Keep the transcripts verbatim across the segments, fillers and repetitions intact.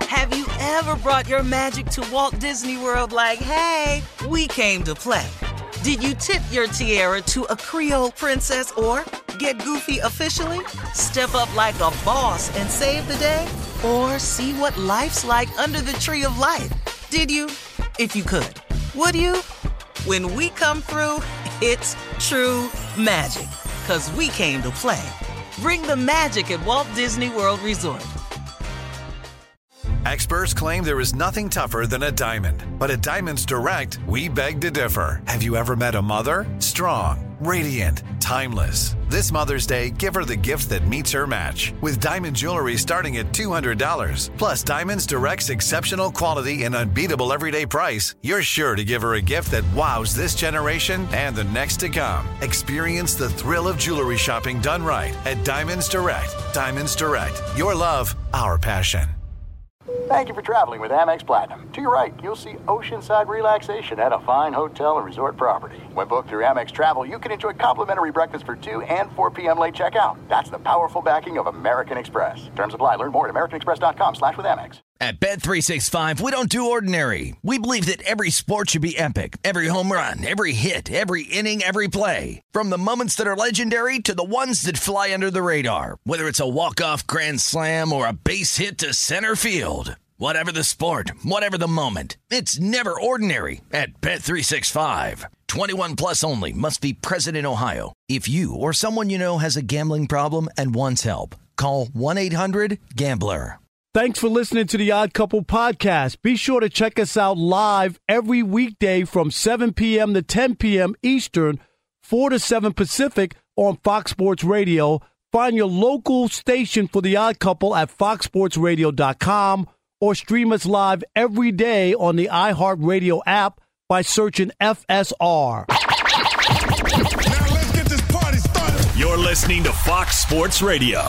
Have you ever brought your magic to Walt Disney World like, hey, we came to play? Did you tip your tiara to a Creole princess or get goofy officially? Step up like a boss and save the day? Or see what life's like under the tree of life? Did you? If you could. Would you? When we come through, it's true magic. 'Cause we came to play. Bring the magic at Walt Disney World Resort. Experts claim there is nothing tougher than a diamond. But at Diamonds Direct, we beg to differ. Have you ever met a mother? Strong, radiant, timeless. This Mother's Day, give her the gift that meets her match. With diamond jewelry starting at two hundred dollars. Plus Diamonds Direct's exceptional quality and unbeatable everyday price, you're sure to give her a gift that wows this generation and the next to come. Experience the thrill of jewelry shopping done right at Diamonds Direct. Diamonds Direct. Your love, our passion. Thank you for traveling with Amex Platinum. To your right, you'll see oceanside relaxation at a fine hotel and resort property. When booked through Amex Travel, you can enjoy complimentary breakfast for two and four p.m. late checkout. That's the powerful backing of American Express. Terms apply. Learn more at americanexpress.com slash with Amex. At Bet three sixty-five, we don't do ordinary. We believe that every sport should be epic. Every home run, every hit, every inning, every play. From the moments that are legendary to the ones that fly under the radar. Whether it's a walk-off grand slam or a base hit to center field. Whatever the sport, whatever the moment, it's never ordinary at Bet three sixty-five. twenty-one plus only. Must be present in Ohio. If you or someone you know has a gambling problem and wants help, call one eight hundred gambler. Thanks for listening to the Odd Couple podcast. Be sure to check us out live every weekday from seven p.m. to ten p.m. Eastern, four to seven Pacific on Fox Sports Radio. Find your local station for the Odd Couple at fox sports radio dot com or stream us live every day on the iHeartRadio app by searching F S R. Now let's get this party started. You're listening to Fox Sports Radio.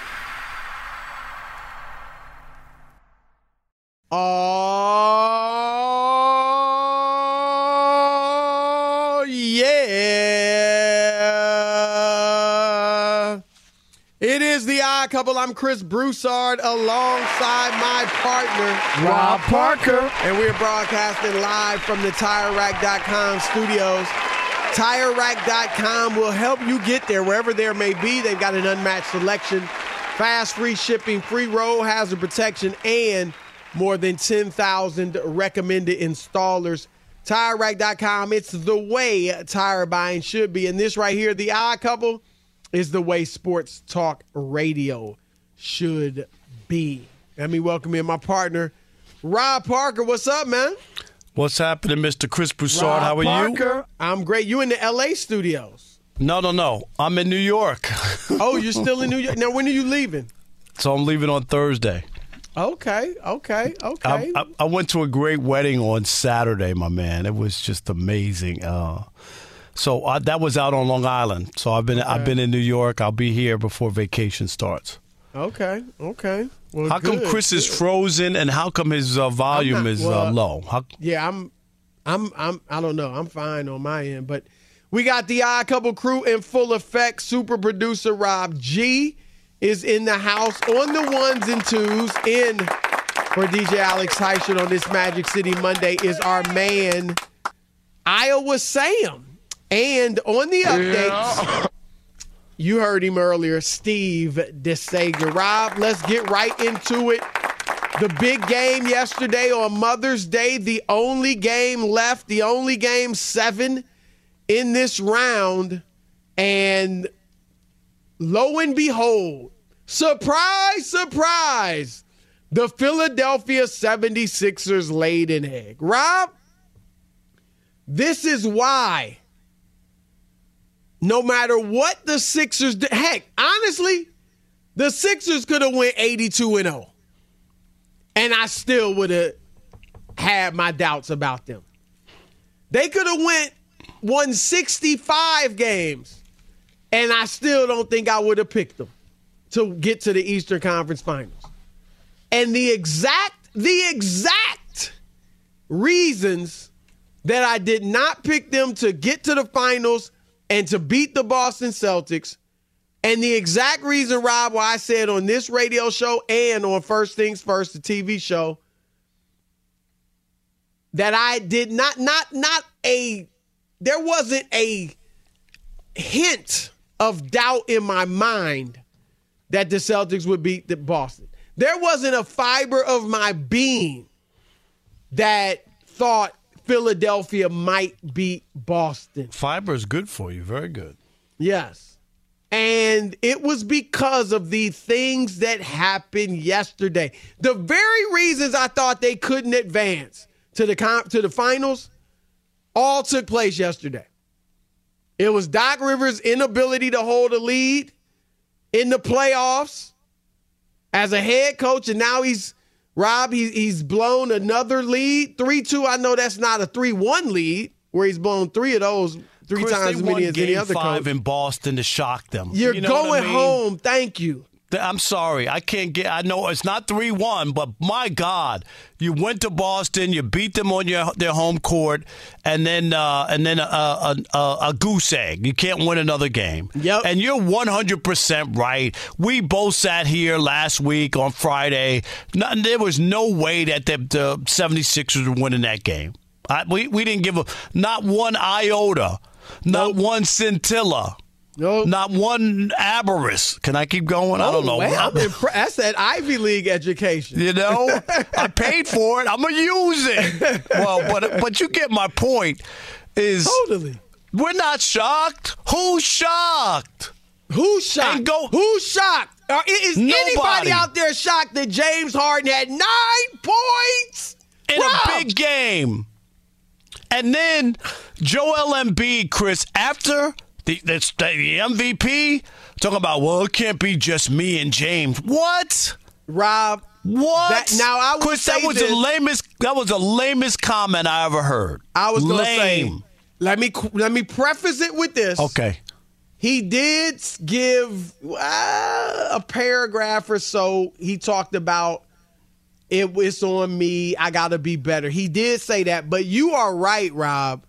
Oh, yeah. It is the Odd Couple. I'm Chris Broussard alongside my partner, Rob Parker. And we're broadcasting live from the Tire Rack dot com studios. Tire Rack dot com will help you get there wherever there may be. They've got an unmatched selection, fast, free shipping, free road hazard protection, and more than ten thousand recommended installers. Tire Rack dot com, it's the way tire buying should be. And this right here, the Odd Couple, is the way sports talk radio should be. Let me welcome in my partner, Rob Parker. What's up, man? What's happening, Mister Chris Broussard? Rob How are Parker, you? I'm great. You in the L A studios? No, no, no. I'm in New York. Oh, you're still in New York? Now, when are you leaving? So I'm leaving on Thursday. Okay, okay, okay. I, I, I went to a great wedding on Saturday, my man. It was just amazing. Uh, so I, that was out on Long Island. So I've been okay. I've been in New York. I'll be here before vacation starts. Okay, okay. Well, how good, come Chris good. is frozen and how come his uh, volume not, is well, uh, low? How- yeah, I'm, I'm, I'm. I don't know. I'm fine on my end, but we got the Odd Couple crew in full effect. Super producer Rob G is in the house on the ones and twos. In for D J Alex Heischer on this Magic City Monday is our man, Iowa Sam. And on the updates, yeah. You heard him earlier, Steve DeSager. Rob, let's get right into it. The big game yesterday on Mother's Day, the only game left, the only game seven in this round. And lo and behold, surprise, surprise, the Philadelphia seventy-sixers laid an egg. Rob, this is why no matter what the Sixers do, heck, honestly, the Sixers could have went eighty-two and oh. And I still would have had my doubts about them. They could have went won sixty-five games. And I still don't think I would have picked them to get to the Eastern Conference Finals. And the exact, the exact reasons that I did not pick them to get to the finals and to beat the Boston Celtics And the exact reason, Rob, why I said on this radio show and on First Things First, the T V show, that I did not, not, not a, there wasn't a hint of doubt in my mind that the Celtics would beat the Boston. There wasn't a fiber of my being that thought Philadelphia might beat Boston. Fiber is good for you. Very good. Yes. And it was because of the things that happened yesterday. The very reasons I thought they couldn't advance to the to the finals all took place yesterday. It was Doc Rivers' inability to hold a lead in the playoffs as a head coach, and now he's, Rob, he, he's blown another lead. three two, I know that's not a three one lead, where he's blown three of those three Chris, times as many as any other coach. Five in Boston to shock them. You're you know going I mean? home. Thank you. I'm sorry. I can't get – I know it's not three one, but my God, you went to Boston, you beat them on your their home court, and then uh, and then a, a, a, a goose egg. You can't win another game. Yep. And you're one hundred percent right. We both sat here last week on Friday. Not, there was no way that the, the seventy-sixers were winning that game. I, we, we didn't give a, not one iota, not nope. one scintilla. Nope. Not one avarice. Can I keep going? Oh, I don't know. Wow, I'm impressed. That's that Ivy League education. You know, I paid for it. I'm gonna use it. Well, but but you get my point. Is totally. We're not shocked. Who's shocked? Who's shocked? And go. Who's shocked? Uh, is Nobody. Anybody out there shocked that James Harden had nine points in Rob. a big game? And then Joel Embiid, Chris, after. The, the, the M V P talking about, well, it can't be just me and James. What, Rob? What? That, now I would Chris, say that was this, the lamest. That was the lamest comment I ever heard. I was going to Lame. say. Let me let me preface it with this. Okay. He did give uh, a paragraph or so. He talked about it. It's on me. I got to be better. He did say that, but you are right, Rob.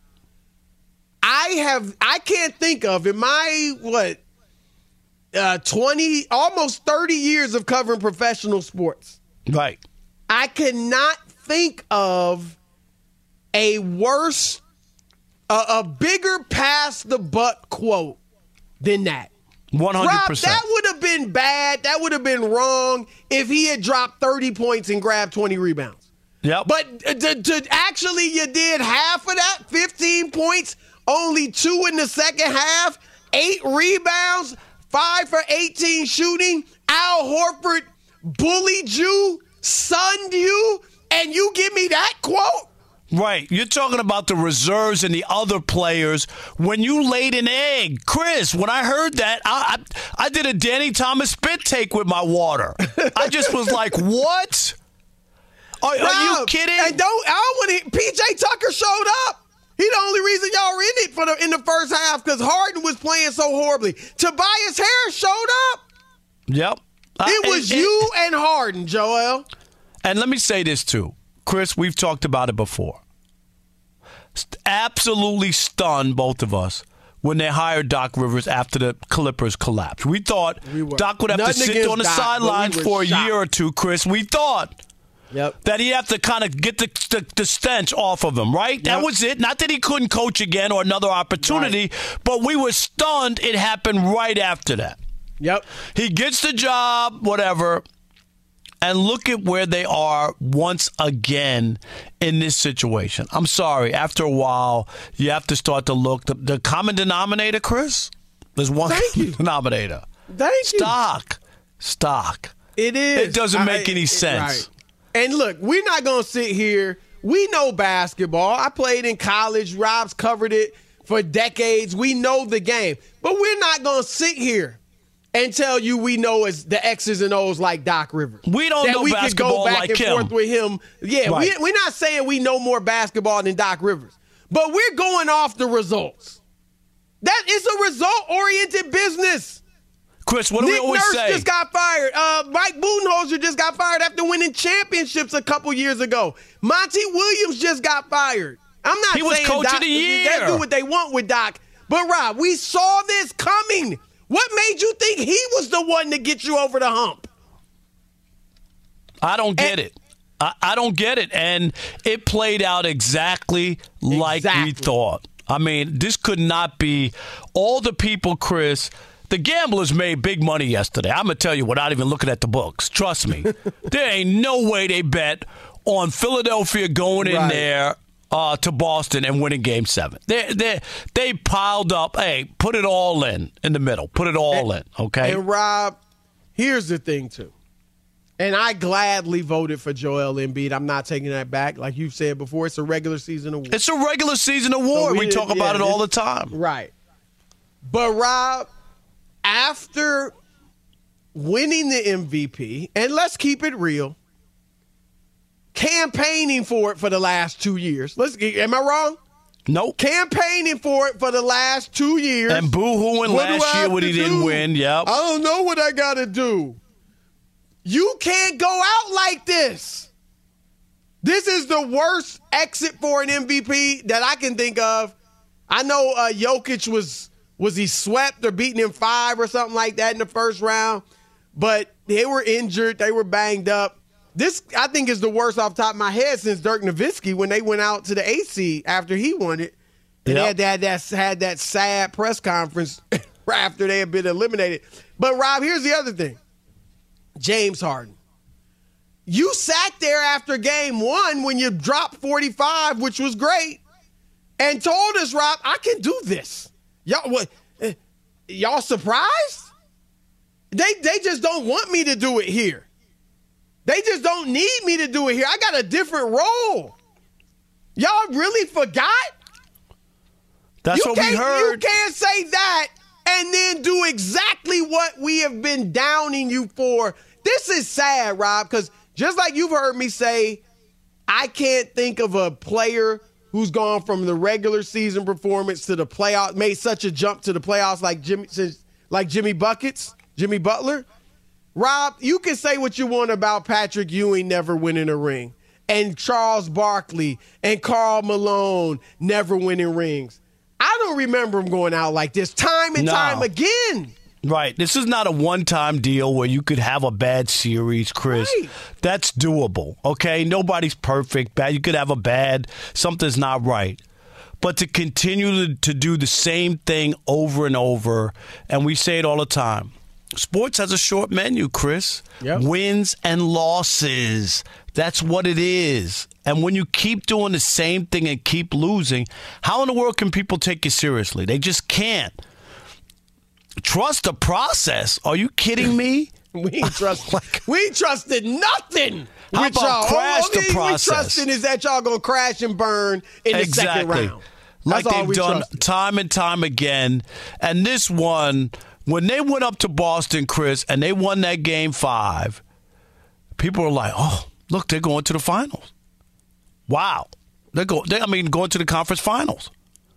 I have, I can't think of in my, what, uh, twenty, almost thirty years of covering professional sports. Right. I cannot think of a worse, a, a bigger pass the buck quote than that. one hundred percent. Rob, that would have been bad. That would have been wrong if he had dropped thirty points and grabbed twenty rebounds. Yep. But to, to actually you did half of that, fifteen points, only two in the second half, eight rebounds, five for eighteen shooting. Al Horford bullied you, sunned you, and you give me that quote? Right. You're talking about the reserves and the other players. When you laid an egg, Chris, when I heard that, I I, I did a Danny Thomas spit take with my water. I just was like, what? Are, are Rob, you kidding? And don't, I don't want to, P J Tucker showed up. He the only reason y'all were in it for the, in the first half because Harden was playing so horribly. Tobias Harris showed up. Yep. Uh, it was and, you and Harden, Joel. And let me say this, too. Chris, we've talked about it before. Absolutely stunned, both of us, when they hired Doc Rivers after the Clippers collapsed. We thought we Doc would have to sit on the Doc, sidelines we for a shocked. year or two, Chris. We thought. Yep. That he'd have to kind of get the, the, the stench off of him, right? Yep. That was it. Not that he couldn't coach again or another opportunity, right. But we were stunned it happened right after that. Yep. He gets the job, whatever, and look at where they are once again in this situation. I'm sorry. After a while, you have to start to look. The, the common denominator, Chris, there's one denominator. Thank you. Stock. Stock. It is. It doesn't make I, any it, sense. Right. And look, we're not going to sit here. We know basketball. I played in college. Rob's covered it for decades. We know the game. But we're not going to sit here and tell you we know as the X's and O's like Doc Rivers. We don't that know we basketball can go back like and him. forth with him. Yeah, right. we, we're not saying we know more basketball than Doc Rivers. But we're going off the results. That is a result-oriented business. Chris, what do Nick we always Nurse say? just got fired. Uh, Mike Budenholzer just got fired after winning championships a couple years ago. Monty Williams just got fired. I'm not he was saying coach Doc, of the year. They do what they want with Doc. But, Rob, we saw this coming. What made you think he was the one to get you over the hump? I don't get and, it. I, I don't get it. And it played out exactly like exactly. we thought. I mean, this could not be all the people, Chris. The gamblers made big money yesterday. I'm going to tell you without even looking at the books. Trust me. There ain't no way they bet on Philadelphia going in right. there uh, to Boston and winning Game seven. They they they piled up. Hey, put it all in, in the middle. Put it all and, in, okay? And, Rob, here's the thing, too. And I gladly voted for Joel Embiid. I'm not taking that back. Like you said before, it's a regular season award. It's a regular season award. So we, we talk yeah, about it all the time. Right. But, Rob, after winning the M V P, and let's keep it real, campaigning for it for the last two years. Let's am I wrong? Nope. Campaigning for it for the last two years. And boo-hooing last year when he do? didn't win. Yep. I don't know what I got to do. You can't go out like this. This is the worst exit for an M V P that I can think of. I know uh, Jokic was, was he swept or beaten in five or something like that in the first round, but they were injured. They were banged up. This, I think, is the worst off the top of my head since Dirk Nowitzki when they went out to the A C after he won it. And yep. they had that, that, had that sad press conference after they had been eliminated. But, Rob, here's the other thing. James Harden. You sat there after game one when you dropped forty-five, which was great, and told us, Rob, I can do this. Y'all, what, uh, y'all surprised? They, they just don't want me to do it here. They just don't need me to do it here. I got a different role. Y'all really forgot? That's you what we heard. You can't say that and then do exactly what we have been downing you for. This is sad, Rob, because just like you've heard me say, I can't think of a player who's gone from the regular season performance to the playoff, made such a jump to the playoffs like Jimmy, like Jimmy Buckets, Jimmy Butler. Rob, you can say what you want about Patrick Ewing never winning a ring, and Charles Barkley and Karl Malone never winning rings. I don't remember him going out like this time and no. time again. Right. This is not a one-time deal where you could have a bad series, Chris. Right. That's doable, okay? Nobody's perfect. Bad. You could have a bad, something's not right. But to continue to, to do the same thing over and over, and we say it all the time, sports has a short menu, Chris. Yep. Wins and losses. That's what it is. And when you keep doing the same thing and keep losing, how in the world can people take you seriously? They just can't. Trust the process. Are you kidding me? we ain't trust, like, we ain't trusted nothing. How with about y'all. crash all, all the process? We trusting is that y'all gonna crash and burn in the exactly. second round. Like That's they've done trusted. time and time again. And this one, when they went up to Boston, Chris, and they won that game five, people were like, "Oh, look, they're going to the finals." Wow, they're go. They, I mean, going to the conference finals.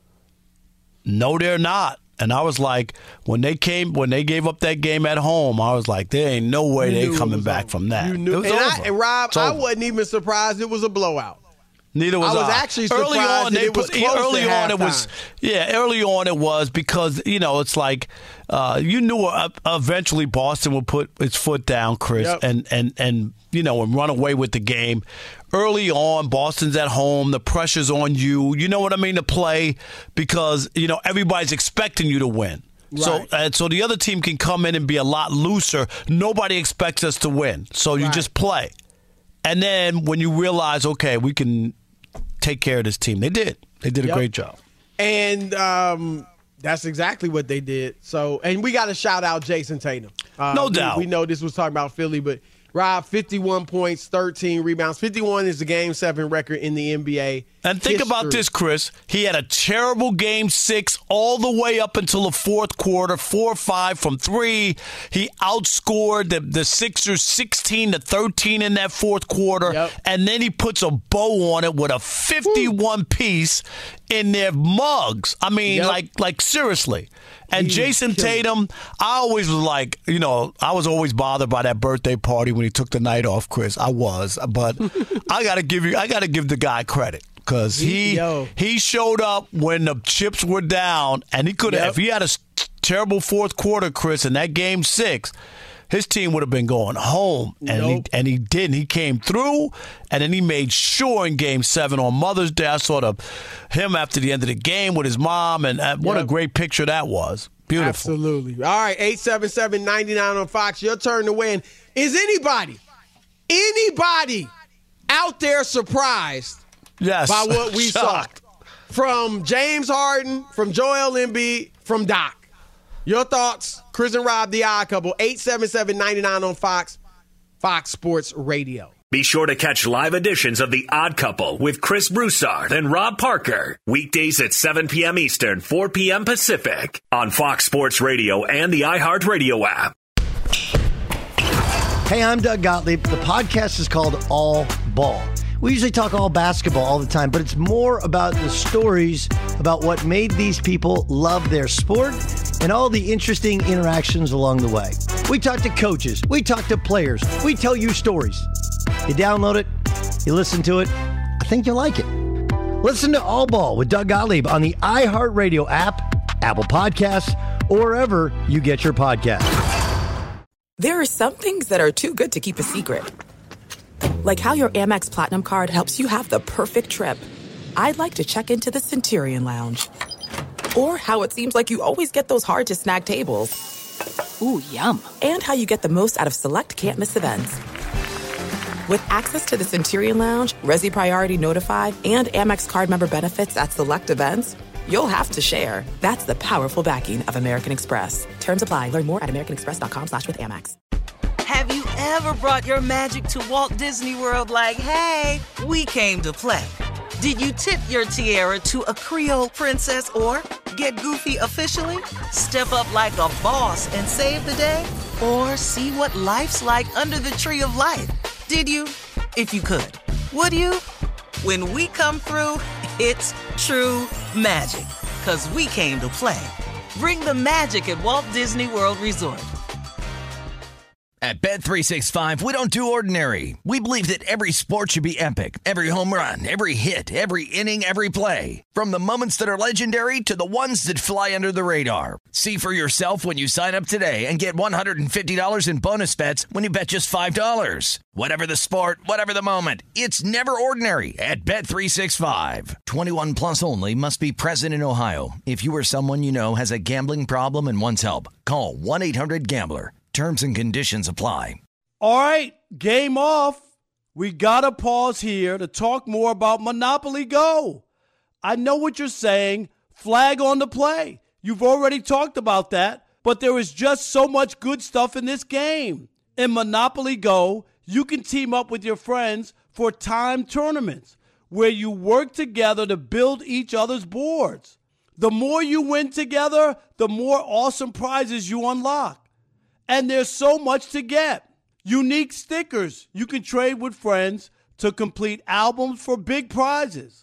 No, they're not. And I was like, when they came, when they gave up that game at home, I was like, there ain't no way they coming back over. from that. You knew, it was and, over. I, and Rob, I over. wasn't even surprised it was a blowout. Neither was I. I was actually surprised early on, that they it was put, close early to on halftime. it was yeah. Early on it was because you know it's like uh, you knew uh, eventually Boston would put its foot down, Chris, yep. and and and you know and run away with the game. Early on, Boston's at home. The pressure's on you. You know what I mean to play because you know everybody's expecting you to win. Right. So, uh, so the other team can come in and be a lot looser. Nobody expects us to win, so you right. just play. And then when you realize, okay, we can take care of this team, they did. They did a yep. great job. And um, that's exactly what they did. So, and we got to shout out Jason Tatum. Uh, no we, doubt. We know this was talking about Philly, but Rob, fifty-one points, thirteen rebounds. fifty-one is the game seven record in the N B A. And think history. about this, Chris. He had a terrible game six all the way up until the fourth quarter, four or five from three. He outscored the, the Sixers sixteen to thirteen in that fourth quarter. Yep. And then he puts a bow on it with a fifty-one Woo. piece in their mugs. I mean, yep. like, like seriously. And He Jason Tatum, I always was like, you know, I was always bothered by that birthday party when he took the night off, Chris. I was. But I got to give you, I got to give the guy credit. Because he Yo. he showed up when the chips were down, and he could have, Yep. if he had a terrible fourth quarter, Chris, in that game six, his team would have been going home, and Nope. he and he didn't. He came through, and then he made sure in Game Seven on Mother's Day. I saw the, him after the end of the game with his mom, and uh, what Yep. a great picture that was. Beautiful. Absolutely. All right, eight seven seven, nine nine on Fox. Your turn to win. Is anybody, anybody out there surprised Yes. by what we Shocked. saw from James Harden, from Joel Embiid, from Doc? Your thoughts, Chris and Rob, the Odd Couple, eight seven seven, nine nine on Fox, Fox Sports Radio. Be sure to catch live editions of The Odd Couple with Chris Broussard and Rob Parker. Weekdays at seven p.m. Eastern, four p.m. Pacific on Fox Sports Radio and the iHeartRadio app. Hey, I'm Doug Gottlieb. The podcast is called All Ball. We usually talk all basketball all the time, but it's more about the stories about what made these people love their sport and all the interesting interactions along the way. We talk to coaches. We talk to players. We tell you stories. You download it. You listen to it. I think you'll like it. Listen to All Ball with Doug Gottlieb on the iHeartRadio app, Apple Podcasts, or wherever you get your podcasts. There are some things that are too good to keep a secret. Like how your Amex Platinum card helps you have the perfect trip. I'd like to check into the Centurion Lounge. Or how it seems like you always get those hard-to-snag tables. Ooh, yum. And how you get the most out of select can't-miss events. With access to the Centurion Lounge, Resi Priority Notified, and Amex card member benefits at select events, you'll have to share. That's the powerful backing of American Express. Terms apply. Learn more at americanexpress.com slash with Amex. Have you ever brought your magic to Walt Disney World like, hey, we came to play? Did you tip your tiara to a Creole princess or get goofy officially? Step up like a boss and save the day? Or see what life's like under the tree of life? Did you? If you could. Would you? When we come through, it's true magic. 'Cause we came to play. Bring the magic at Walt Disney World Resort. At Bet three sixty-five, we don't do ordinary. We believe that every sport should be epic. Every home run, every hit, every inning, every play. From the moments that are legendary to the ones that fly under the radar. See for yourself when you sign up today and get one hundred fifty dollars in bonus bets when you bet just five dollars. Whatever the sport, whatever the moment, it's never ordinary at Bet three sixty-five. twenty-one plus only. Must be present in Ohio. If you or someone you know has a gambling problem and wants help, call one eight hundred gambler. Terms and conditions apply. All right, game off. We got to pause here to talk more about Monopoly Go. I know what you're saying. Flag on the play. You've already talked about that, but there is just so much good stuff in this game. In Monopoly Go, you can team up with your friends for timed tournaments where you work together to build each other's boards. The more you win together, the more awesome prizes you unlock. And there's so much to get. Unique stickers you can trade with friends to complete albums for big prizes.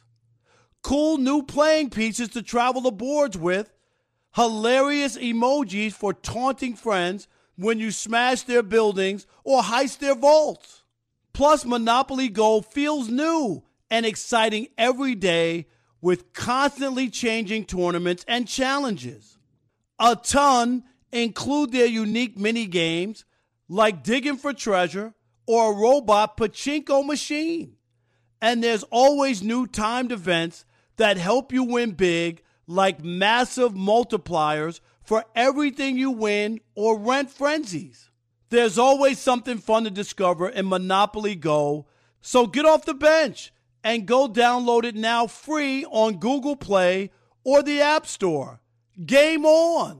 Cool new playing pieces to travel the boards with. Hilarious emojis for taunting friends when you smash their buildings or heist their vaults. Plus, Monopoly Go feels new and exciting every day with constantly changing tournaments and challenges. A ton include their unique mini games like digging for treasure or a robot pachinko machine. And there's always new timed events that help you win big, like massive multipliers for everything you win or rent frenzies. There's always something fun to discover in Monopoly Go, so get off the bench and go download it now free on Google Play or the App Store. Game on!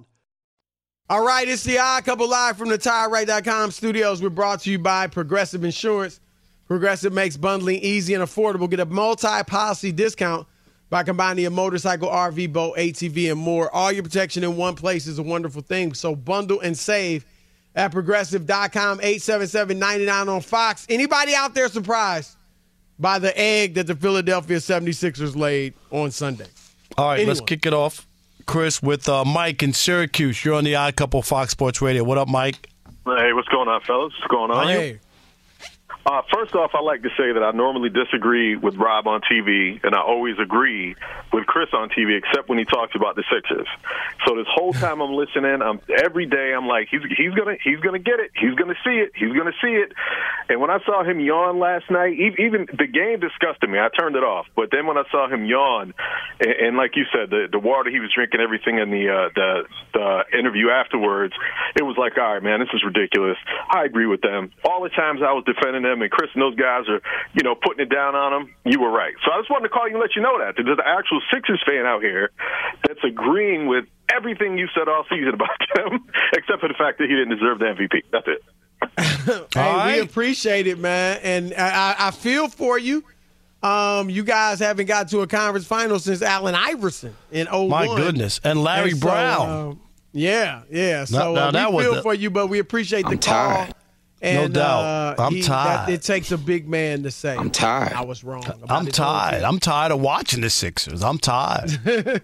All right, it's the Odd Couple live from the Tire Right dot com studios. We're brought to you by Progressive Insurance. Progressive makes bundling easy and affordable. Get a multi-policy discount by combining your motorcycle, R V, boat, A T V, and more. All your protection in one place is a wonderful thing. So bundle and save at Progressive dot com, eight seven seven, nine nine on Fox. Anybody out there surprised by the egg that the Philadelphia seventy-sixers laid on Sunday? All right, Anyone? Let's kick it off, Chris, with uh, Mike in Syracuse. You're on the Odd Couple Fox Sports Radio. What up, Mike? Hey, what's going on, fellas? What's going on? Hey. Uh, first off, I like to say that I normally disagree with Rob on T V, and I always agree with Chris on T V, except when he talks about the Sixers. So this whole time I'm listening, I'm every day I'm like, he's he's gonna he's gonna get it, he's gonna see it, he's gonna see it. And when I saw him yawn last night, even the game disgusted me. I turned it off. But then when I saw him yawn, and, and like you said, the the water he was drinking, everything in the uh, the the interview afterwards, it was like, all right, man, this is ridiculous. I agree with them. All the times I was defending them, and Chris and those guys are, you know, putting it down on them, you were right. So I just wanted to call you and let you know that. There's an actual Sixers fan out here that's agreeing with everything you said all season about them, except for the fact that he didn't deserve the M V P. That's it. Hey, right. we appreciate it, man. And I, I feel for you. Um, you guys haven't got to a conference final since Allen Iverson in oh one. My goodness. And Larry and so, Brown. Uh, yeah, yeah. So Now- now uh, that we was feel the- for you, but we appreciate the I'm call. tired. And, No doubt. Uh, I'm he- tired. That, it takes a big man to say, I'm tired. I was wrong. about I'm his own tired. team. I'm tired of watching the Sixers. I'm tired.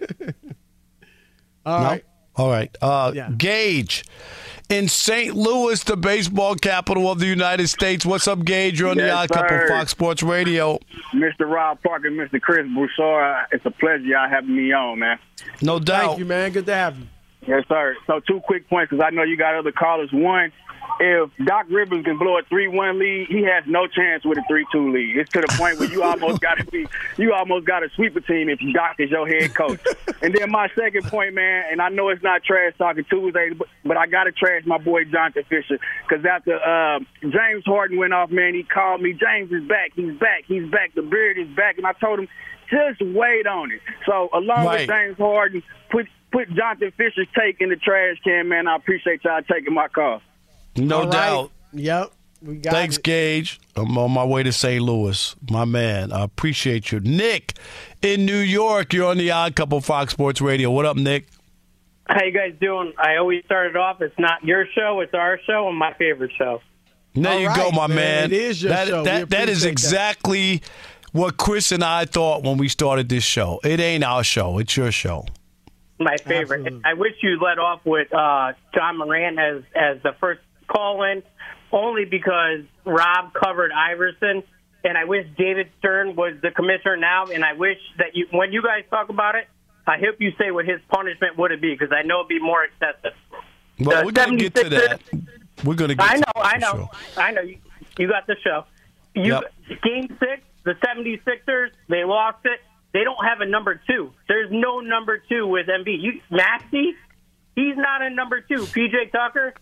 All No? right. All right. Uh, Yeah. Gage, in Saint Louis, the baseball capital of the United States. What's up, Gage? You're on the Yes, Odd Couple, sir. Fox Sports Radio. Mister Rob Parker, Mister Chris Broussard, it's a pleasure y'all having me on, man. No doubt. Thank you, man. Good to have you. Yes, sir. So two quick points, because I know you got other callers. One, if Doc Rivers can blow a three one lead, he has no chance with a three two lead. It's to the point where you almost got to be, you almost got to sweep a team if Doc is your head coach. And then my second point, man, and I know it's not trash talking Tuesday, but, but I got to trash my boy Jonathan Fisher, because after uh, James Harden went off, man, he called me, James is back, he's back, he's back, the beard is back, and I told him, just wait on it. So along Right. with James Harden, put put Jonathan Fisher's take in the trash can, man. I appreciate y'all taking my call. No All right. doubt. Yep. We got Thanks, it. Gage. I'm on my way to Saint Louis. My man, I appreciate you. Nick, in New York, you're on the Odd Couple, Fox Sports Radio. What up, Nick? How you guys doing? I always started off, it's not your show, it's our show, and my favorite show. There All you right, go, my man. man. It is your that, show. We That, that is appreciate that. exactly what Chris and I thought when we started this show. It ain't our show. It's your show. My favorite. Absolutely. I wish you led off with uh, John Moran as, as the first call-in, only because Rob covered Iverson, and I wish David Stern was the commissioner now, and I wish that you, when you guys talk about it, I hope you say what his punishment would be, because I know it'd be more excessive. Well, The we're going to get to that. We're going to get I know, to I that, know, sure. I know. You, you got the show. You Yep. Game six, the seventy-sixers, they lost it. They don't have a number two. There's no number two with M B. You, Maxey, he's not a number two. P J Tucker,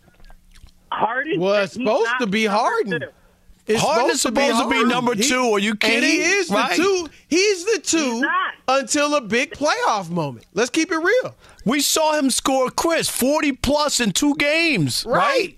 Harden. Well, it's he's supposed not to be number Harden. two. It's Harden is supposed to be Harden. number He- two. Are you And kidding? he is the Right? two. He's the He's two not. until a big playoff moment. Let's keep it real. We saw him score, Chris, forty plus in two games, right?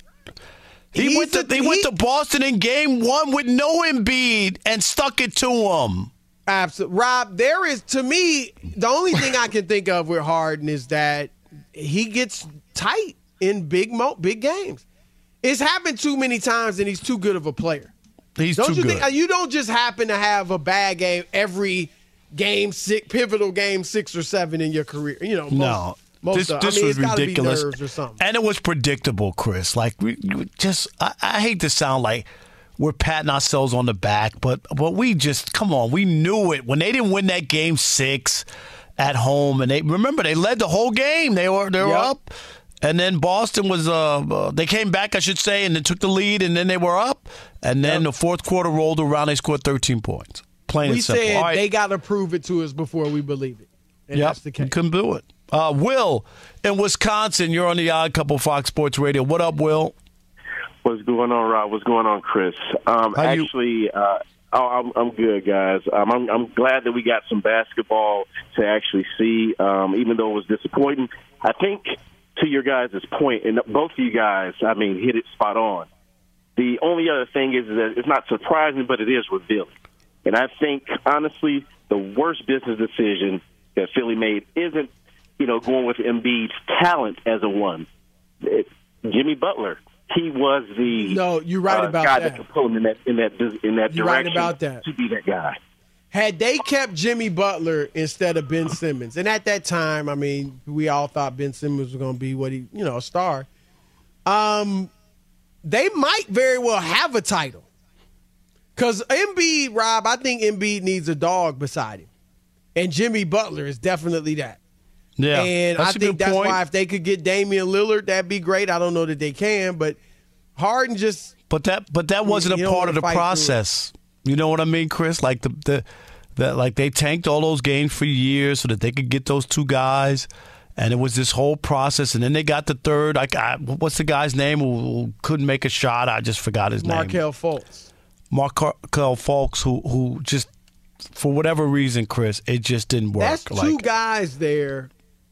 He He's went to the- he, went he- to Boston in game one with no Embiid and stuck it to him. Absolutely. Rob, there is, to me, the only thing I can think of with Harden is that he gets tight in big mo- big games. It's happened too many times, and he's too good of a player. He's don't too you good. think you don't just happen to have a bad game every game six, pivotal game six or seven in your career? You know, most, No. most this of, this I mean, was it's gotta ridiculous. Be nerves or something. And it was predictable, Chris. Like, we we just, I, I hate to sound like we're patting ourselves on the back, but but we just, come on, we knew it. When they didn't win that game six at home, and they, remember, they led the whole game. They were, they were Yep. up. And then Boston was, uh, uh, they came back, I should say, and they took the lead, and then they were up. And then Yep. the fourth quarter rolled around, they scored thirteen points. Plain We and simple. said All right. they got to prove it to us before we believe it. And Yep, that's the case. you couldn't do it. Uh, Will, in Wisconsin, you're on the Odd Couple Fox Sports Radio. What up, Will? What's going on, Rob? What's going on, Chris? Um, How you- actually, uh, oh, I'm, I'm good, guys. Um, I'm, I'm glad that we got some basketball to actually see, um, even though it was disappointing. I think, to your guys' point, and both of you guys, I mean, hit it spot on. The only other thing is that it's not surprising, but it is revealing. And I think, honestly, the worst business decision that Philly made isn't, you know, going with Embiid's talent as a one. It, Jimmy Butler, he was the No, you're right uh, about guy that. that could pull him in that in that in that You're right direction about that. to be that guy. Had they kept Jimmy Butler instead of Ben Simmons, and at that time, I mean, we all thought Ben Simmons was going to be what he, you know, a star. Um, they might very well have a title. Because Embiid, Rob, I think Embiid needs a dog beside him. And Jimmy Butler is definitely that. Yeah, and I think that's point. why if they could get Damian Lillard, that'd be great. I don't know that they can, but Harden just. But that, but that wasn't a part of the process. You know what I mean, Chris? Like the the, the like they tanked all those games for years so that they could get those two guys, and it was this whole process. And then they got the third. Like, I, what's the guy's name who, who couldn't make a shot? I just forgot his Markelle name. Markelle Fultz. Markelle Fultz, who who just for whatever reason, Chris, it just didn't work. That's like, two guys there.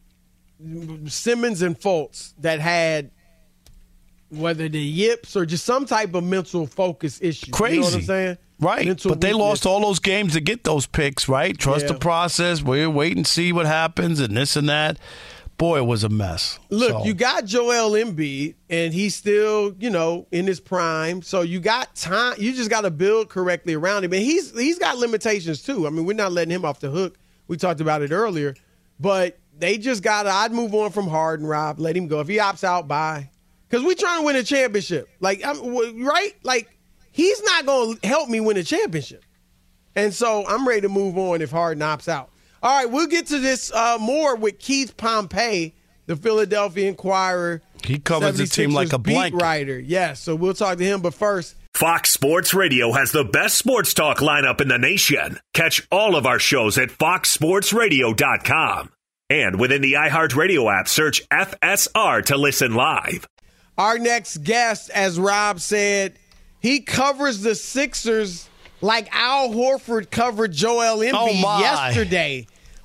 Simmons and Fultz that had whether the yips or just some type of mental focus issue. Crazy. You know what I'm saying? Right. Mental but they weakness. lost all those games to get those picks, right? Trust Yeah. the process. We'll wait and see what happens and this and that. Boy, it was a mess. Look, So, you got Joel Embiid, and he's still, you know, in his prime. So you got time. You just got to build correctly around him. And he's he's got limitations, too. I mean, we're not letting him off the hook. We talked about it earlier. But they just got to – I'd move on from Harden, Rob. Let him go. If he opts out, bye. Because we're trying to win a championship. Like, I'm, right? Like, he's not going to help me win a championship. And so I'm ready to move on if Harden opts out. All right, we'll get to this uh, more with Keith Pompey, the Philadelphia Inquirer. He covers the team like a blanket. Beat writer. Yes, so we'll talk to him. But first, Fox Sports Radio has the best sports talk lineup in the nation. Catch all of our shows at fox sports radio dot com. And within the iHeartRadio app, search F S R to listen live. Our next guest, as Rob said, he covers the Sixers like Al Horford covered Joel Embiid oh yesterday.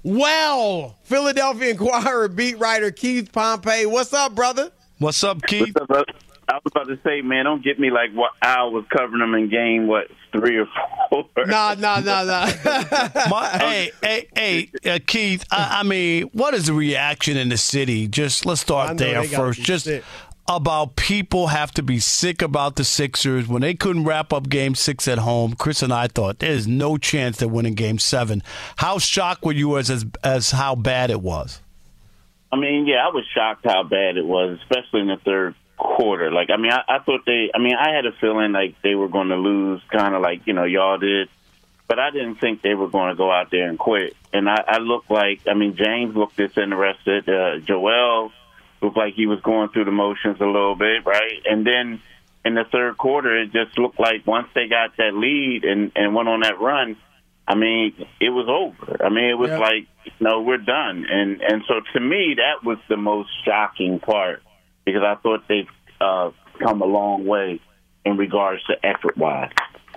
Well, Philadelphia Inquirer beat writer Keith Pompey. What's up, brother? What's up, Keith? What's up, brother? I was about to say, man, don't get me like what Al was covering them in game, what, three or four? Nah, nah, nah, nah. My, hey, hey, hey, uh, Keith, I, I mean, what is the reaction in the city? Just let's start there first. Just sick. About people have to be sick about the Sixers. When they couldn't wrap up game six at home, Chris and I thought there's no chance they're winning game seven. How shocked were you as, as, as how bad it was? I mean, yeah, I was shocked how bad it was, especially in the third quarter. Like, I mean, I, I thought they, I mean, I had a feeling like they were going to lose, kind of like, you know, y'all did. But I didn't think they were going to go out there and quit. And I, I looked like, I mean, James looked disinterested. Uh, Joel looked like he was going through the motions a little bit, right? And then in the third quarter, it just looked like once they got that lead and, and went on that run, I mean, it was over. I mean, it was yeah. like, no, we're done. And and so to me, that was the most shocking part because I thought they've uh, come a long way in regards to effort-wise.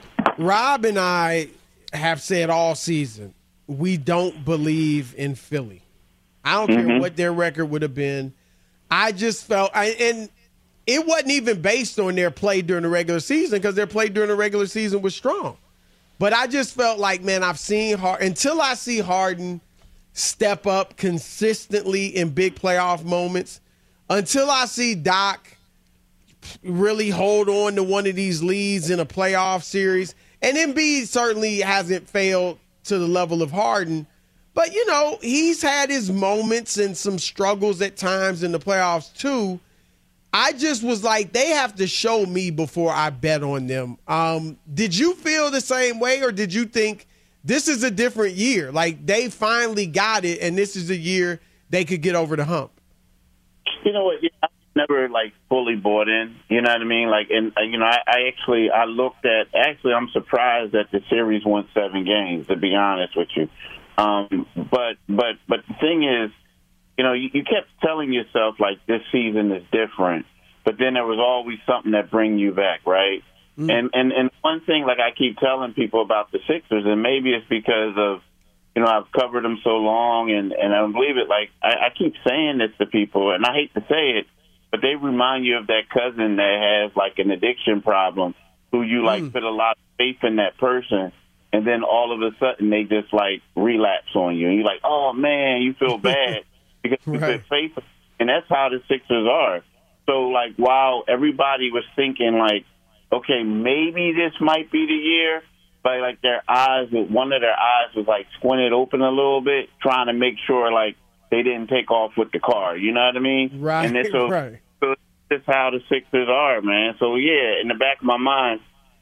Rob and I have said all season, we don't believe in Philly. I don't mm-hmm. care what their record would have been. I just felt, I, and it wasn't even based on their play during the regular season because their play during the regular season was strong. But I just felt like, man, I've seen Harden, until I see Harden step up consistently in big playoff moments, until I see Doc really hold on to one of these leads in a playoff series, and Embiid certainly hasn't failed to the level of Harden, but, you know, he's had his moments and some struggles at times in the playoffs too. I just was like, they have to show me before I bet on them. Um, did you feel the same way, or did you think this is a different year? Like, they finally got it, and this is a year they could get over the hump? You know what? I never, like, fully bought in. You know what I mean? Like, and, uh, you know, I, I actually, I looked at, actually, I'm surprised that the series won seven games, to be honest with you. Um, but, but, but the thing is, you know, you, you kept telling yourself, like, this season is different, but then there was always something that bring you back, right? Mm. And, and and one thing, like, I keep telling people about the Sixers, and maybe it's because of, you know, I've covered them so long, and, and I don't believe it. Like, I, I keep saying this to people, and I hate to say it, but they remind you of that cousin that has, like, an addiction problem, who you, like, mm. put a lot of faith in that person, and then all of a sudden they just, like, relapse on you. And you're like, oh, man, you feel bad. Because you right. put faith, and that's how the Sixers are. So, like, while everybody was thinking, like, okay, maybe this might be the year, but, like, their eyes, one of their eyes was, like, squinted open a little bit, trying to make sure, like, they didn't take off with the car. You know what I mean? Right, and so, right. So that's how the Sixers are, man. So, yeah, in the back of my mind,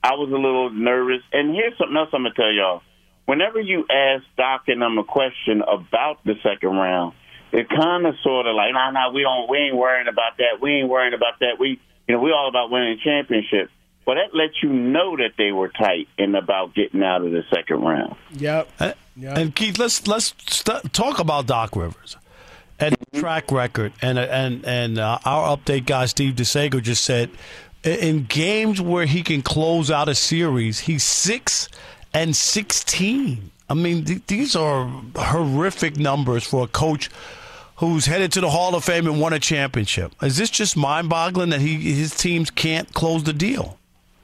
I was a little nervous. And here's something else I'm going to tell y'all. Whenever you ask Doc and them a question about the second round, it kind of sort of like, nah, nah, we don't, we ain't worrying about that. We ain't worrying about that. We, you know, we all about winning a championship. Well, that lets you know that they were tight and about getting out of the second round. Yep. And, yep. and Keith, let's let's st- talk about Doc Rivers and mm-hmm. track record. And and and uh, our update guy Steve DeSago just said, in games where he can close out a series, he's six and sixteen. I mean, th- these are horrific numbers for a coach who's headed to the Hall of Fame and won a championship. Is this just mind-boggling that he his teams can't close the deal?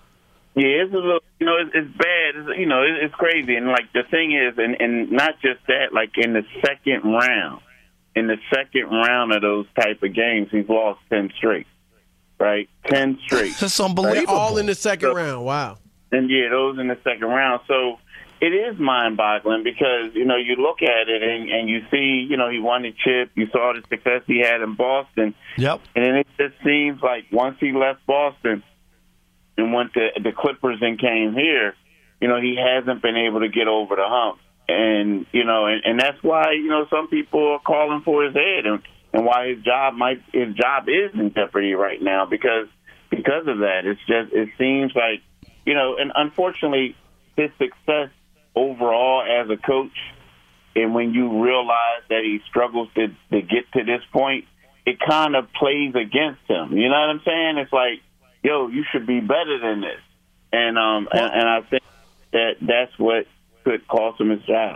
Yeah, it's a little, you know, it's, it's bad. It's, you know, it's, it's crazy. And, like, the thing is, and, and not just that, like, in the second round, in the second round of those type of games, he's lost ten straight, right? ten straight. That's unbelievable. They're all in the second so, round. Wow. And, yeah, those in the second round. So it is mind-boggling because, you know, you look at it and, and you see, you know, he won the chip. You saw the success he had in Boston. Yep. And then it just seems like once he left Boston and went to the Clippers and came here, you know, he hasn't been able to get over the hump. And, you know, and, and that's why, you know, some people are calling for his head and, and why his job might his job is in jeopardy right now because because of that. It's just it seems like, you know, and unfortunately his success overall as a coach, and when you realize that he struggles to, to get to this point, it kind of plays against him. You know what I'm saying? It's like, yo, you should be better than this. And um, and, and I think that that's what could cost him his job.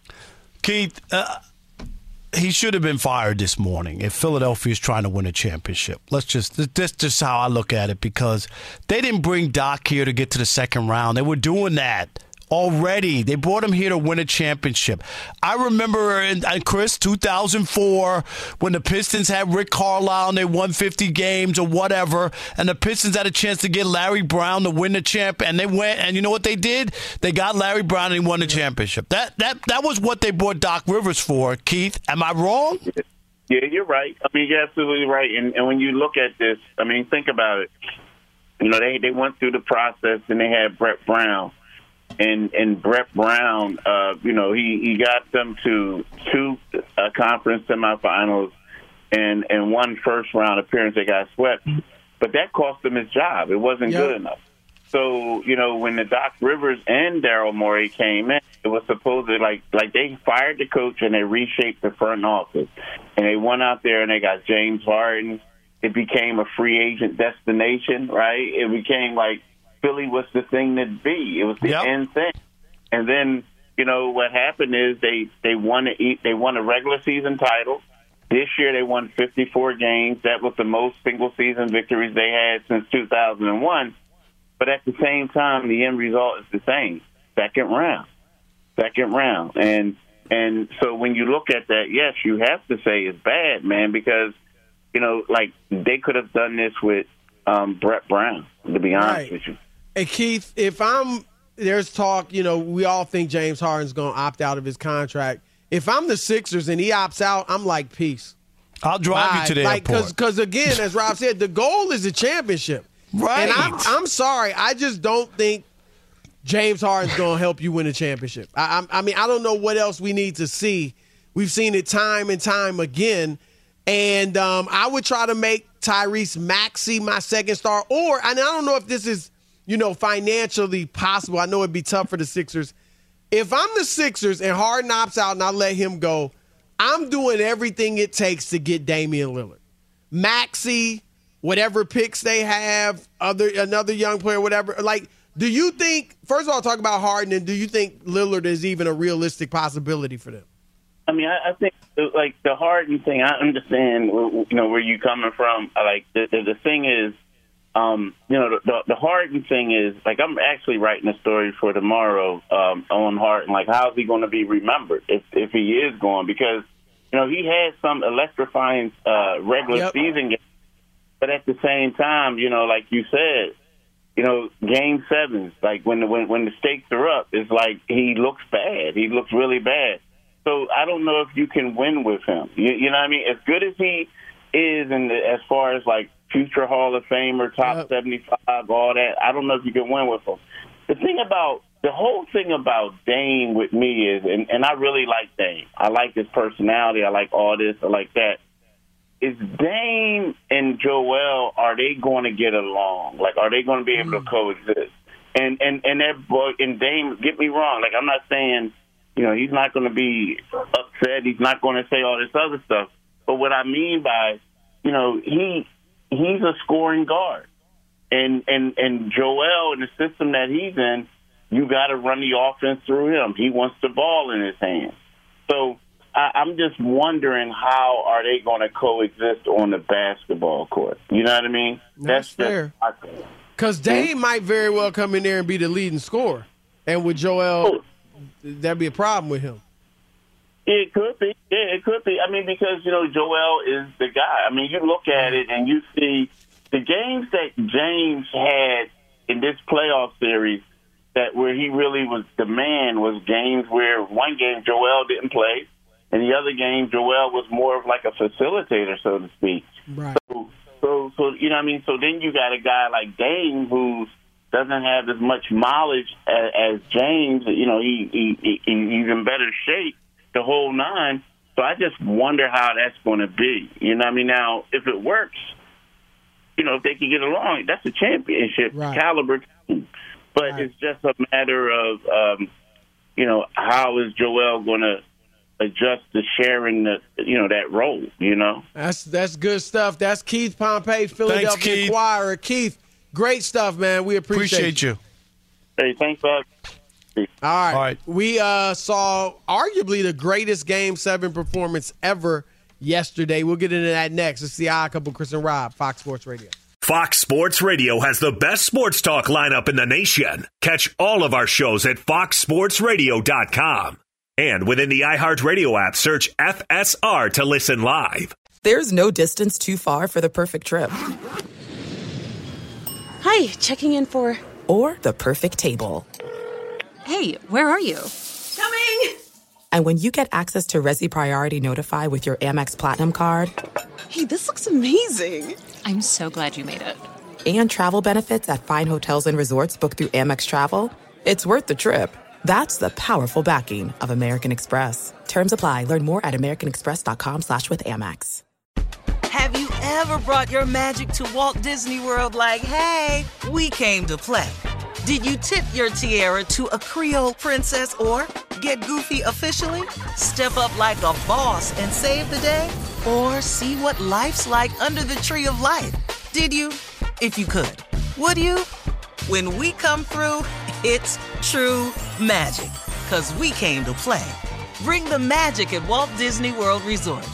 Keith, uh, he should have been fired this morning if Philadelphia is trying to win a championship. Let's just, that's just how I look at it because they didn't bring Doc here to get to the second round. They were doing that already. They brought him here to win a championship. I remember, in, in Chris, two thousand four, when the Pistons had Rick Carlisle and they won fifty games or whatever, and the Pistons had a chance to get Larry Brown to win the champ, and they went, and you know what they did? They got Larry Brown and he won the championship. That that that was what they brought Doc Rivers for, Keith. Am I wrong? Yeah, you're right. I mean, you're absolutely right. And, and when you look at this, I mean, think about it. You know, they, they went through the process and they had Brett Brown. And and Brett Brown, uh, you know, he, he got them to two uh, conference semifinals and, and one first round appearance. They got swept. But that cost him his job. It wasn't yep. good enough. So, you know, when the Doc Rivers and Daryl Morey came in, it was supposed to, like, like they fired the coach and they reshaped the front office. And they went out there and they got James Harden. It became a free agent destination, right? It became like, Philly was the thing to be. It was the yep. end thing. And then, you know, what happened is they, they won a, they won a regular season title. This year they won fifty-four games. That was the most single-season victories they had since two thousand one. But at the same time, the end result is the same. Second round. Second round. And and so when you look at that, yes, you have to say it's bad, man, because, you know, like they could have done this with um, Brett Brown, to be honest right. with you. Hey, Keith, if I'm – there's talk, you know, we all think James Harden's going to opt out of his contract. If I'm the Sixers and he opts out, I'm like, peace. I'll drive Bye. you to the like, airport. Because, again, as Rob said, the goal is a championship. Right. And I'm, I'm sorry. I just don't think James Harden's going to help you win a championship. I, I, I mean, I don't know what else we need to see. We've seen it time and time again. And um, I would try to make Tyrese Maxey my second star. Or, and I don't know if this is – you know, financially possible. I know it'd be tough for the Sixers. If I'm the Sixers and Harden opts out and I let him go, I'm doing everything it takes to get Damian Lillard. Maxey, whatever picks they have, other another young player, whatever. Like, do you think, first of all, talk about Harden, and do you think Lillard is even a realistic possibility for them? I mean, I, I think, like, the Harden thing, I understand, you know, where you're coming from. Like, the, the, the thing is, Um, you know, the, the Harden thing is, like, I'm actually writing a story for tomorrow um, on Harden. Like, how's he going to be remembered if, if he is going? Because, you know, he had some electrifying uh, regular yep. season games. But at the same time, you know, like you said, you know, game sevens, like when the, when, when the stakes are up, it's like he looks bad. He looks really bad. So I don't know if you can win with him. You, you know what I mean? As good as he is in the, as far as, like, future Hall of Famer, top yep. seventy-five, all that. I don't know if you can win with him. the thing about the whole thing about Dame with me is, and, and I really like Dame. I like his personality. I like all this. I like that. Is Dame and Joel, are they going to get along? Like, are they going to be able mm. to coexist? And and and that boy and Dame, get me wrong. Like, I'm not saying, you know, he's not going to be upset. He's not going to say all this other stuff. But what I mean by, you know, he he's a scoring guard, and and and Joel, in the system that he's in, you got to run the offense through him. He wants the ball in his hands. So I, I'm just wondering, how are they going to coexist on the basketball court? You know what I mean? That's, That's fair. Because Dame might very well come in there and be the leading scorer. And with Joel, that'd be a problem with him. It could be. Yeah, it could be. I mean, because, you know, Joel is the guy. I mean, you look at it and you see the games that James had in this playoff series, that where he really was the man, was games where one game Joel didn't play, and the other game Joel was more of like a facilitator, so to speak. Right. So, so, so you know what I mean? So then you got a guy like Dame who doesn't have as much knowledge as, as James. You know, he, he, he he's in better shape, the whole nine. So I just wonder how that's going to be. You know what I mean? Now, if it works, you know, if they can get along, that's a championship right. caliber team. But right. it's just a matter of, um, you know, how is Joel going to adjust to sharing the, you know, that role, you know? That's that's good stuff. That's Keith Pompey, Philadelphia thanks, Keith. Inquirer. Keith, great stuff, man. We appreciate, appreciate you. Hey, thanks, bud. All right. All right. We uh, saw arguably the greatest Game seven performance ever yesterday. We'll get into that next. It's the Odd Couple, Chris and Rob, Fox Sports Radio. Fox Sports Radio has the best sports talk lineup in the nation. Catch all of our shows at fox sports radio dot com. And within the iHeartRadio app, search F S R to listen live. There's no distance too far for the perfect trip. Hi, checking in for... Or the perfect table. Hey, where are you? Coming! And when you get access to Resi Priority Notify with your Amex Platinum card... Hey, this looks amazing. I'm so glad you made it. And travel benefits at fine hotels and resorts booked through Amex Travel. It's worth the trip. That's the powerful backing of American Express. Terms apply. Learn more at americanexpress.com slash with Amex. Have you ever brought your magic to Walt Disney World like, hey, we came to play? Did you tip your tiara to a Creole princess or get goofy officially? Step up like a boss and save the day? Or see what life's like under the tree of life? Did you? If you could. Would you? When we come through, it's true magic. 'Cause we came to play. Bring the magic at Walt Disney World Resort.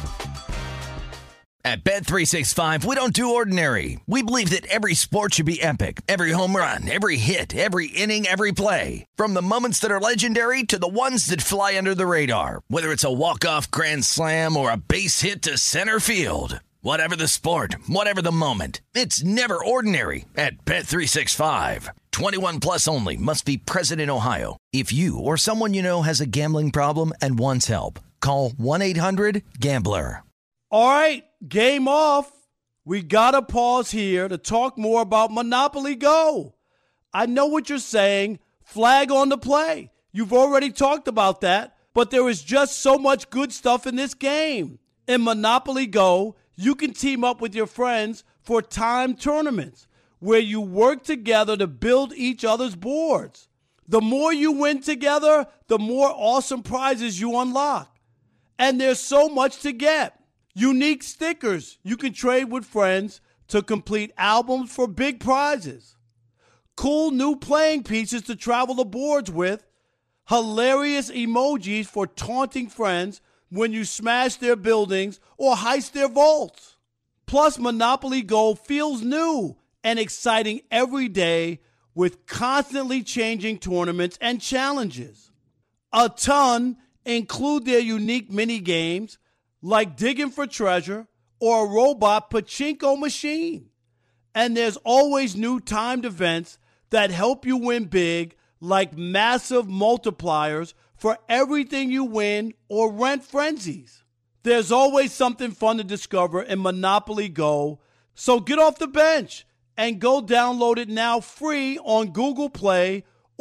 At Bet three sixty-five, we don't do ordinary. We believe that every sport should be epic. Every home run, every hit, every inning, every play. From the moments that are legendary to the ones that fly under the radar. Whether it's a walk-off grand slam or a base hit to center field. Whatever the sport, whatever the moment. It's never ordinary at Bet three sixty-five. twenty-one plus only. Must be present in Ohio. If you or someone you know has a gambling problem and wants help, call one eight hundred gambler. All right, game off. We got to pause here to talk more about Monopoly Go. I know what you're saying. Flag on the play. You've already talked about that, but there is just so much good stuff in this game. In Monopoly Go, you can team up with your friends for timed tournaments where you work together to build each other's boards. The more you win together, the more awesome prizes you unlock. And there's so much to get. Unique stickers you can trade with friends to complete albums for big prizes. Cool new playing pieces to travel the boards with. Hilarious emojis for taunting friends when you smash their buildings or heist their vaults. Plus, Monopoly Go feels new and exciting every day with constantly changing tournaments and challenges. A ton include their unique mini games like digging for treasure or a robot pachinko machine. And there's always new timed events that help you win big, like massive multipliers for everything you win or rent frenzies. There's always something fun to discover in Monopoly Go, so get off the bench and go download it now free on Google Play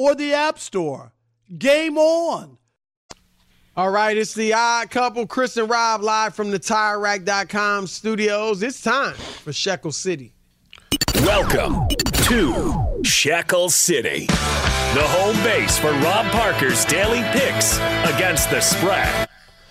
or the App Store. Game on. All right, it's the Odd Couple, Chris and Rob, live from the Tire Rack dot com studios. It's time for Shekel City. Welcome to Shekel City, the home base for Rob Parker's daily picks against the spread.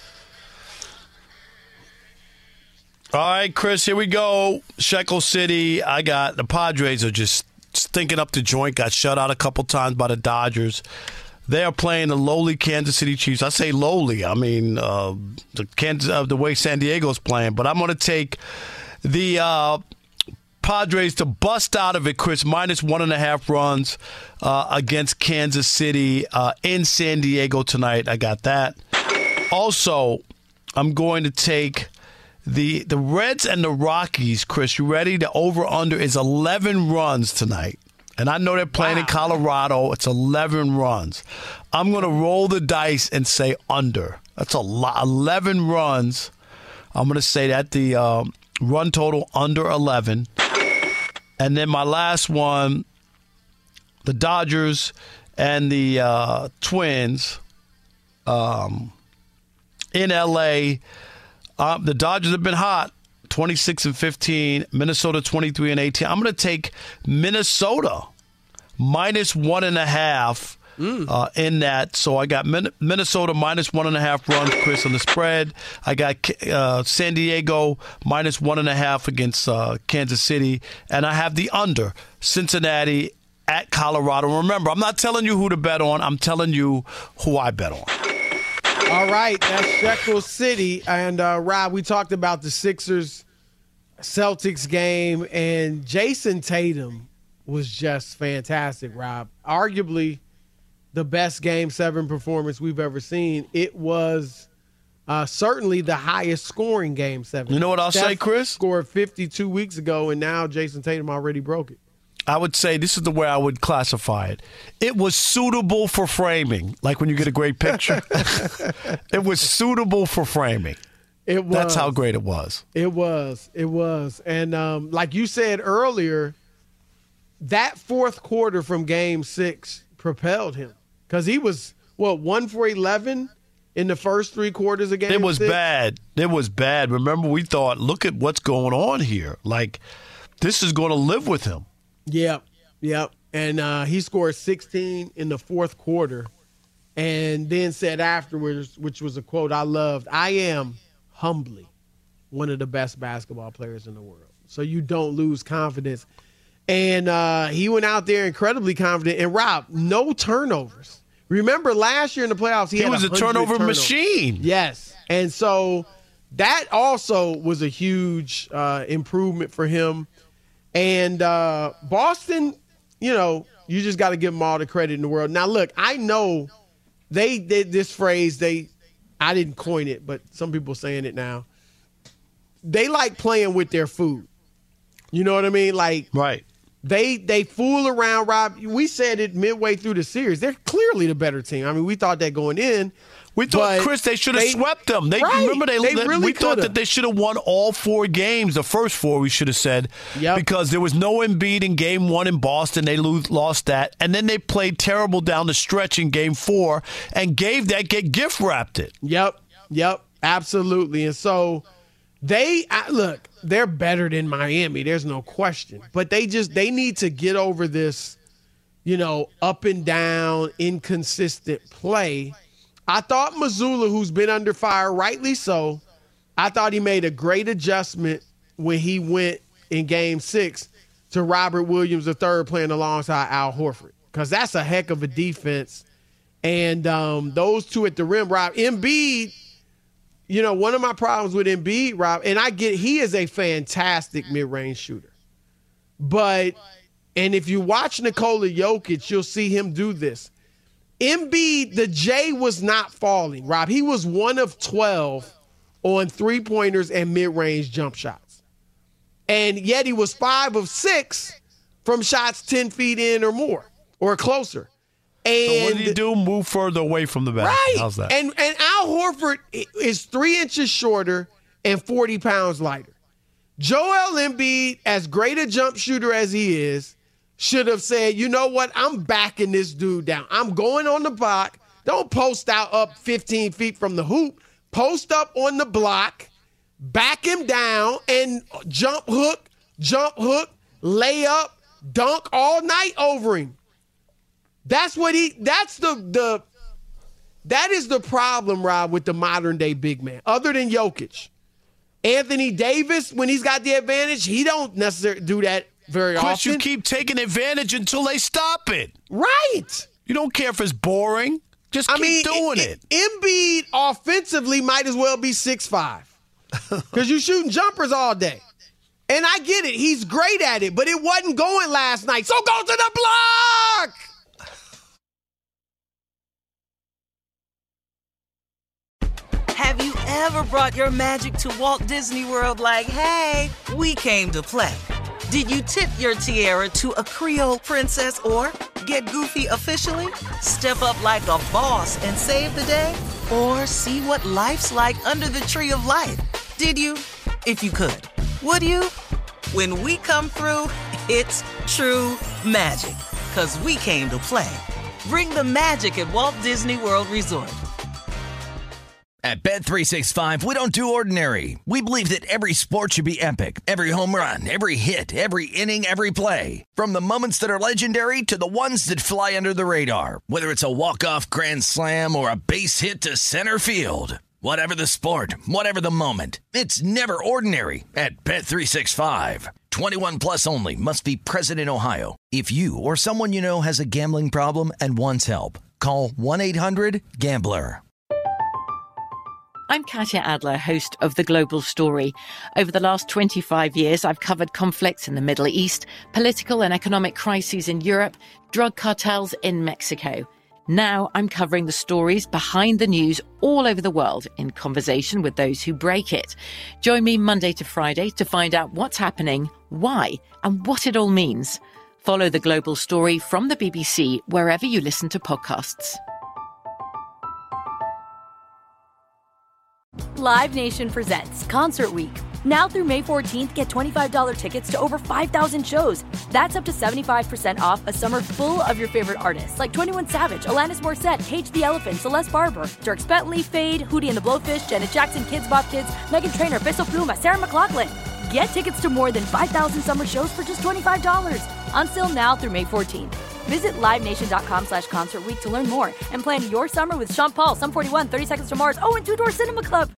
All right, Chris, here we go. Shekel City. I got the Padres are just stinking up the joint. Got shut out a couple times by the Dodgers. They are playing the lowly Kansas City Chiefs. I say lowly. I mean, uh, the Kansas, uh, the way San Diego's playing. But I'm going to take the uh, Padres to bust out of it, Chris, minus one and a half runs uh, against Kansas City uh, in San Diego tonight. I got that. Also, I'm going to take the the Reds and the Rockies, Chris. You ready? The over-under is eleven runs tonight. And I know they're playing wow. in Colorado. It's eleven runs. I'm going to roll the dice and say under. That's a lot. eleven runs. I'm going to say that the um, run total under eleven. And then my last one, the Dodgers and the uh, Twins um, in L A. Uh, the Dodgers have been hot. twenty-six and fifteen, Minnesota twenty-three and eighteen. I'm going to take Minnesota minus one and a half mm. uh, in that. So I got Min- Minnesota minus one and a half runs, Chris, on the spread. I got uh, San Diego minus one and a half against uh, Kansas City. And I have the under, Cincinnati at Colorado. Remember, I'm not telling you who to bet on. I'm telling you who I bet on. All right, that's Shekel City. And, uh, Rob, we talked about the Sixers-Celtics game, and Jason Tatum was just fantastic, Rob. Arguably the best Game seven performance we've ever seen. It was uh, certainly the highest scoring Game seven. You know what I'll Steph say, Chris? Scored fifty-two weeks ago, and now Jason Tatum already broke it. I would say this is the way I would classify it. It was suitable for framing, like when you get a great picture. It was suitable for framing. It was. That's how great it was. It was. It was. And um, like you said earlier, that fourth quarter from Game six propelled him because he was, what, one for eleven in the first three quarters of Game It was six? bad. It was bad. Remember, we thought, look at what's going on here. Like, this is going to live with him. Yep, yep. And uh, he scored sixteen in the fourth quarter and then said afterwards, which was a quote I loved, I am humbly one of the best basketball players in the world. So you don't lose confidence. And uh, he went out there incredibly confident. And, Rob, no turnovers. Remember last year in the playoffs, he, he had was a turnover turnovers. machine. Yes. And so that also was a huge uh, improvement for him. And uh, Boston, you know, you just got to give them all the credit in the world. Now, look, I know they did this phrase. They, I didn't coin it, but some people saying it now. They like playing with their food. You know what I mean? Like, right. They they fool around, Rob. We said it midway through the series. They're clearly the better team. I mean, we thought that going in. We thought, Chris, they should have swept them. They right, remember they, they really we thought coulda. that they should have won all four games. The first four, we should have said, yep. because there was no Embiid in Game One in Boston. They lose, lost that, and then they played terrible down the stretch in Game Four and gave that get gift wrapped it. Yep, yep, absolutely. And so they I, look. They're better than Miami. There's no question. But they just they need to get over this, you know, up and down, inconsistent play. I thought Mazzulla, who's been under fire, rightly so, I thought he made a great adjustment when he went in Game six to Robert Williams the third playing alongside Al Horford, because that's a heck of a defense. And um, those two at the rim, Rob, Embiid, you know, one of my problems with Embiid, Rob, and I get he is a fantastic mid-range shooter. But, and if you watch Nikola Jokic, you'll see him do this. Embiid, the J was not falling, Rob. He was one of twelve on three-pointers and mid-range jump shots. And yet he was five of six from shots ten feet in or more or closer. And so what do you do? Move further away from the basket. Right. How's that? And and Al Horford is three inches shorter and forty pounds lighter. Joel Embiid, as great a jump shooter as he is, should have said, you know what? I'm backing this dude down. I'm going on the block. Don't post out up fifteen feet from the hoop. Post up on the block, back him down, and jump hook, jump hook, lay up, dunk all night over him. That's what he, that's the, the, that is the problem, Rob, with the modern day big man, other than Jokic. Anthony Davis, when he's got the advantage, he don't necessarily do that very Chris, often. you keep taking advantage until they stop it. Right. You don't care if it's boring. Just keep I mean, doing it, it. Embiid offensively might as well be six five because you're shooting jumpers all day. And I get it. He's great at it, but it wasn't going last night. So go to the block. Have you ever brought your magic to Walt Disney World like, hey, we came to play? Did you tip your tiara to a Creole princess or get goofy officially? Step up like a boss and save the day? Or see what life's like under the tree of life? Did you? If you could. Would you? When we come through, it's true magic. 'Cause we came to play. Bring the magic at Walt Disney World Resort. At Bet three sixty-five, we don't do ordinary. We believe that every sport should be epic. Every home run, every hit, every inning, every play. From the moments that are legendary to the ones that fly under the radar. Whether it's a walk-off grand slam or a base hit to center field. Whatever the sport, whatever the moment. It's never ordinary at Bet three sixty-five. twenty-one plus only. Must be present in Ohio. If you or someone you know has a gambling problem and wants help, call one eight hundred gambler. I'm Katya Adler, host of The Global Story. Over the last twenty-five years, I've covered conflicts in the Middle East, political and economic crises in Europe, drug cartels in Mexico. Now I'm covering the stories behind the news all over the world in conversation with those who break it. Join me Monday to Friday to find out what's happening, why, and what it all means. Follow The Global Story from the B B C wherever you listen to podcasts. Live Nation presents Concert Week. Now through May fourteenth, get twenty-five dollars tickets to over five thousand shows. That's up to seventy-five percent off a summer full of your favorite artists like twenty-one Savage, Alanis Morissette, Cage the Elephant, Celeste Barber, Dierks Bentley, Fade, Hootie and the Blowfish, Janet Jackson, Kids Bop Kids, Meghan Trainor, Peso Pluma, Sarah McLachlan. Get tickets to more than five thousand summer shows for just twenty-five dollars. Until now through May fourteenth. Visit livenation.com slash concert week to learn more and plan your summer with Sean Paul, Sum forty-one, thirty Seconds to Mars, oh, and Two Door Cinema Club.